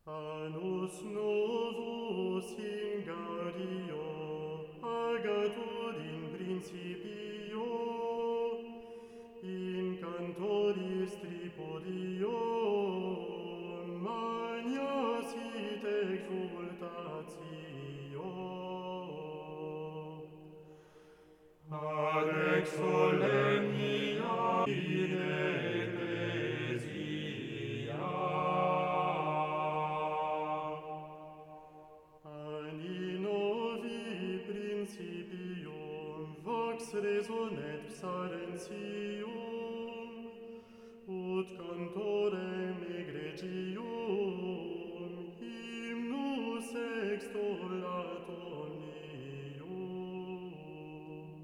Annus novus in Gaudio, agatur in principio, in cantoris tripodio, magna sit exultatio. Ad ex solemnia in ecclesia. Anni novi principium vox resonet psalentium, ut cantorem egregium hymnus extolat omnium.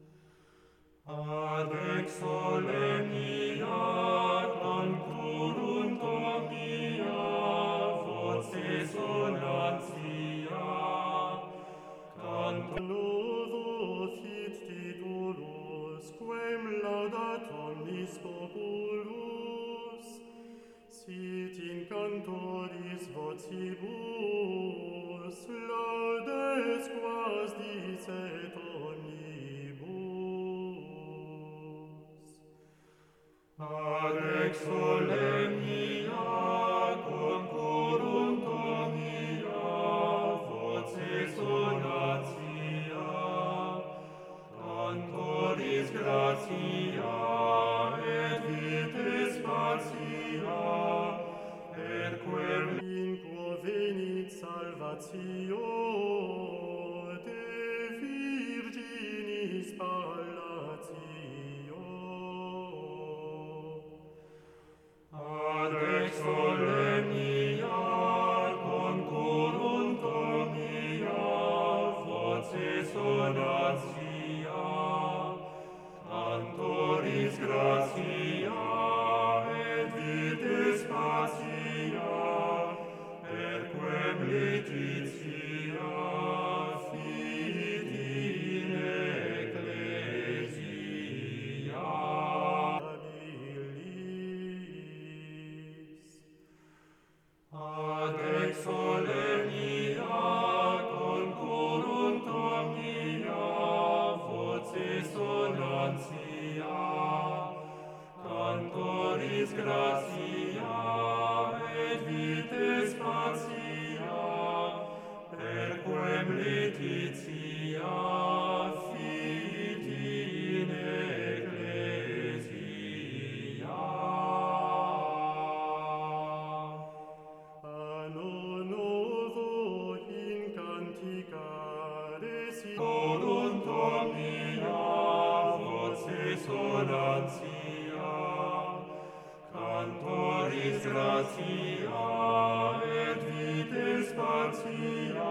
Ad ex solemnia concurrunt omnia voces sonantia, canto novo fit titulus, quem laudat omnis populus, sit in cantoris vocibus, laudes quas dicet omnibus. Ad ex solemnia concurrunt omnia voces sonantia, cantoris gratia et vites spatia, perquem in quo venit salvatio de virginis pallatio. Ad ex solemnia concurrunt omnia voces sonantia, cantoris gratia et vites spatia, perquem laetitia fit in ecclesia. Ad ex solemnia concurrunt omnia voces sonantia, cantoris gratia et vites spatia, perquem laetitia fit in ecclesia. Anno novo in canticare corunt omnia voces sonantia, cantoris gratia et vites spatia,